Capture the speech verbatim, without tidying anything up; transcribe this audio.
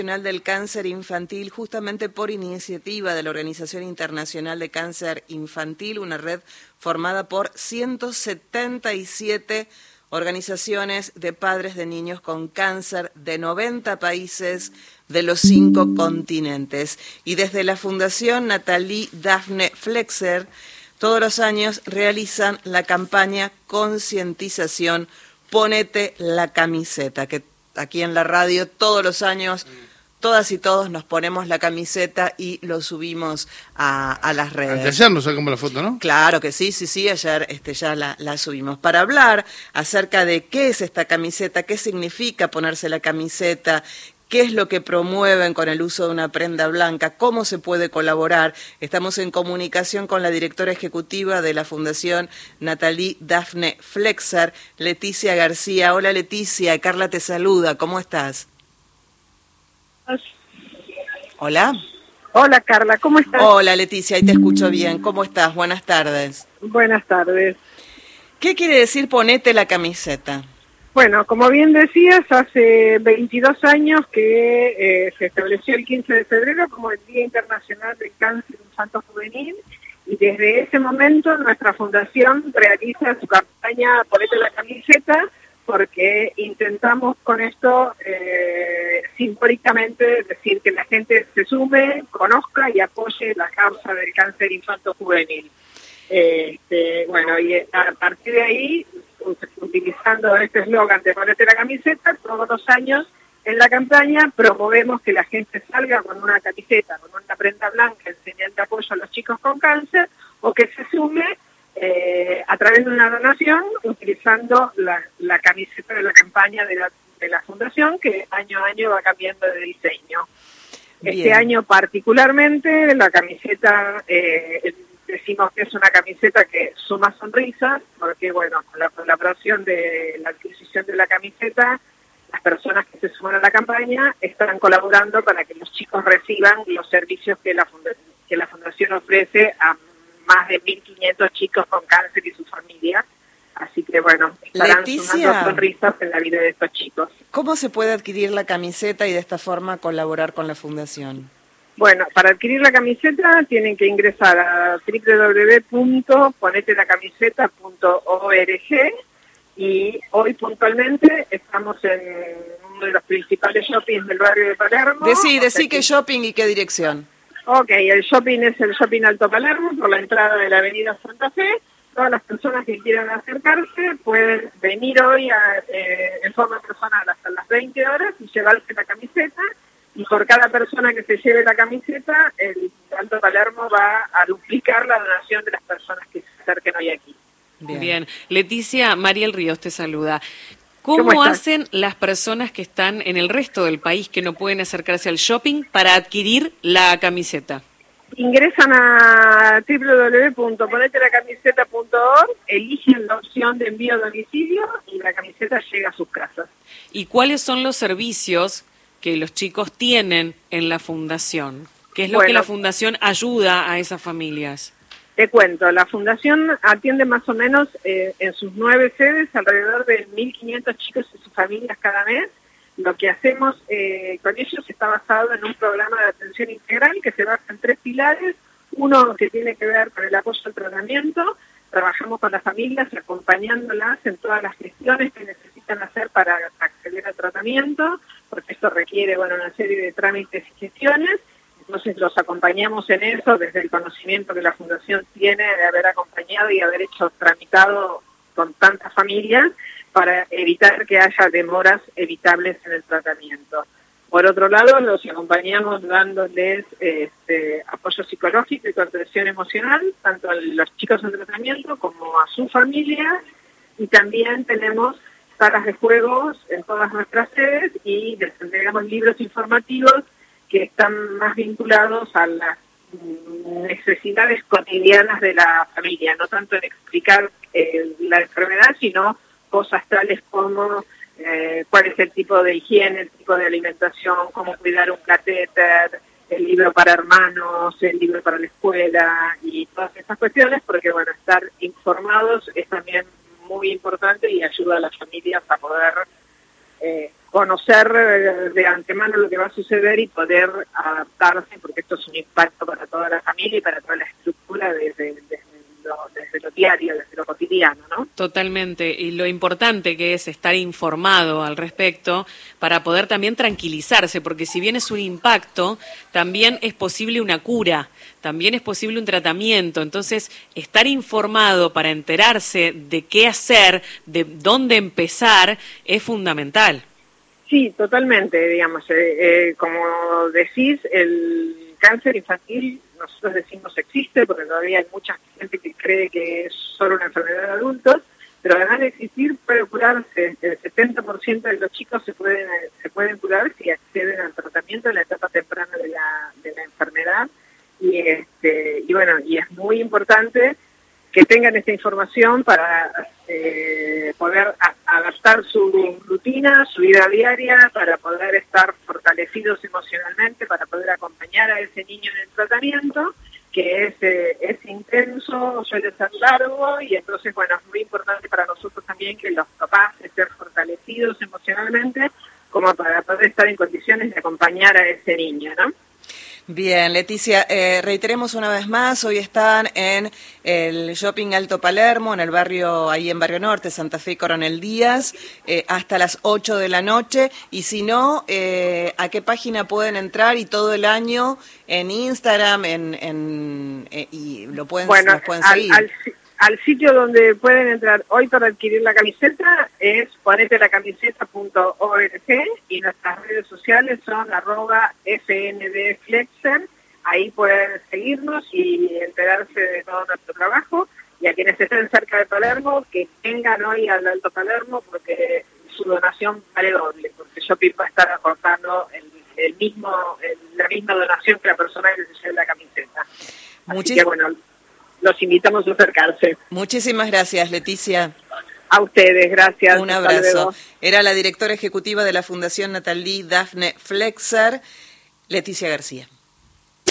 Nacional del Cáncer Infantil, justamente por iniciativa de la Organización Internacional de Cáncer Infantil, una red formada por ciento setenta y siete organizaciones de padres de niños con cáncer de noventa países de los cinco continentes. Y desde la Fundación Nathalie Daphne Flexer, todos los años realizan la campaña Concientización Ponete la Camiseta, que aquí en la radio todos los años todas y todos nos ponemos la camiseta y lo subimos a, a las redes. Ayer nos sacamos la foto, ¿no? Claro que sí, sí, sí, ayer este, ya la, la subimos. Para hablar acerca de qué es esta camiseta, qué significa ponerse la camiseta, qué es lo que promueven con el uso de una prenda blanca, cómo se puede colaborar. Estamos en comunicación con la directora ejecutiva de la Fundación Nathalie Daphne Flexer, Leticia García. Hola Leticia, Carla te saluda, ¿cómo estás? Hola. Hola Carla, ¿cómo estás? Hola Leticia, ahí te escucho bien. ¿Cómo estás? Buenas tardes. Buenas tardes. ¿Qué quiere decir ponete la camiseta? Bueno, como bien decías, hace veintidós años que eh, se estableció el quince de febrero como el Día Internacional del Cáncer Infantil Juvenil, y desde ese momento nuestra fundación realiza su campaña Ponete la Camiseta, porque intentamos con esto eh, simbólicamente decir que la gente se sume, conozca y apoye la causa del cáncer infantil juvenil. Este, bueno, y a partir de ahí, utilizando este eslogan de Ponete la Camiseta, todos los años en la campaña promovemos que la gente salga con una camiseta, con una prenda blanca en señal de apoyo a los chicos con cáncer, o que se sume Eh, a través de una donación utilizando la, la camiseta de la campaña de la, de la fundación, que año a año va cambiando de diseño. Bien. Este año particularmente la camiseta, eh, decimos que es una camiseta que suma sonrisas, porque bueno, con la colaboración de la adquisición de la camiseta, las personas que se suman a la campaña están colaborando para que los chicos reciban los servicios que la, funda que la fundación ofrece a más de mil quinientos chicos con cáncer y su familia. Así que, bueno, estarán Leticia, sumando sonrisas en la vida de estos chicos. ¿Cómo se puede adquirir la camiseta y de esta forma colaborar con la Fundación? Bueno, para adquirir la camiseta tienen que ingresar a doble u doble u doble u punto ponete la camiseta punto org, y hoy puntualmente estamos en uno de los principales shoppings del barrio de Palermo. Decí, decí qué shopping y qué dirección. Ok, el shopping es el Shopping Alto Palermo, por la entrada de la avenida Santa Fe. Todas las personas que quieran acercarse pueden venir hoy a, eh, en forma personal hasta las veinte horas y llevarse la camiseta. Y por cada persona que se lleve la camiseta, el Alto Palermo va a duplicar la donación de las personas que se acerquen hoy aquí. Bien, Bien. Leticia, Mariel Ríos te saluda. ¿Cómo, ¿Cómo hacen las personas que están en el resto del país que no pueden acercarse al shopping para adquirir la camiseta? Ingresan a doble u doble u doble u punto ponete la camiseta punto org, eligen la opción de envío a domicilio y la camiseta llega a sus casas. ¿Y cuáles son los servicios que los chicos tienen en la fundación? ¿Qué es lo bueno, que la fundación ayuda a esas familias? Te cuento, la Fundación atiende más o menos eh, en sus nueve sedes alrededor de mil quinientos chicos y sus familias cada mes. Lo que hacemos eh, con ellos está basado en un programa de atención integral que se basa en tres pilares. Uno que tiene que ver con el apoyo al tratamiento. Trabajamos con las familias acompañándolas en todas las gestiones que necesitan hacer para acceder al tratamiento, porque esto requiere bueno, una serie de trámites y gestiones. Entonces los acompañamos en eso desde el conocimiento que la Fundación tiene de haber acompañado y haber hecho tramitado con tantas familias para evitar que haya demoras evitables en el tratamiento. Por otro lado, los acompañamos dándoles este, apoyo psicológico y contención emocional, tanto a los chicos en tratamiento como a su familia, y también tenemos salas de juegos en todas nuestras sedes y les entregamos libros informativos que están más vinculados a las necesidades cotidianas de la familia, no tanto en explicar eh, la enfermedad, sino cosas tales como eh, cuál es el tipo de higiene, el tipo de alimentación, cómo cuidar un catéter, el libro para hermanos, el libro para la escuela y todas esas cuestiones, porque bueno, estar informados es también muy importante y ayuda a las familias a poder eh, conocer de antemano lo que va a suceder y poder adaptarse, porque esto es un impacto para toda la familia y para toda la estructura desde, desde, lo, desde lo diario, desde lo cotidiano, ¿no? Totalmente, y lo importante que es estar informado al respecto para poder también tranquilizarse, porque si bien es un impacto, también es posible una cura, también es posible un tratamiento, entonces estar informado para enterarse de qué hacer, de dónde empezar, es fundamental. Sí, totalmente, digamos, eh, eh, como decís, el cáncer infantil, nosotros decimos existe, porque todavía hay mucha gente que cree que es solo una enfermedad de adultos, pero además de existir puede curarse, el setenta por ciento de los chicos se pueden se pueden curar si acceden al tratamiento en la etapa temprana de la, de la enfermedad, y este y bueno, y es muy importante que tengan esta información para eh, poder a, adaptar su rutina, su vida diaria, para poder estar fortalecidos emocionalmente, para poder acompañar a ese niño en el tratamiento, que es, eh, es intenso, suele ser largo, y entonces, bueno, es muy importante para nosotros también que los papás estén fortalecidos emocionalmente, como para poder estar en condiciones de acompañar a ese niño, ¿no? Bien, Leticia, eh, reiteremos una vez más, hoy están en el Shopping Alto Palermo, en el barrio, ahí en Barrio Norte, Santa Fe y Coronel Díaz, eh, hasta las ocho de la noche, y si no, eh, ¿a qué página pueden entrar? Y todo el año en Instagram, en, en eh, y lo pueden, bueno, los pueden al, seguir. Al, al sitio donde pueden entrar hoy para adquirir la camiseta es ponete la camiseta punto org, y nuestras redes sociales son arroba fndflexer. Ahí pueden seguirnos y enterarse de todo nuestro trabajo, y a quienes estén cerca de Palermo, que vengan hoy al Alto Palermo, porque su donación vale doble, porque Shopping va a estar aportando el, el mismo el, la misma donación que la persona que se lleve la camiseta. Así Muchis que bueno, los invitamos a acercarse. Muchísimas gracias, Leticia. A ustedes, gracias. Un abrazo. Era la directora ejecutiva de la Fundación Natalie Daphne Flexer, Leticia García.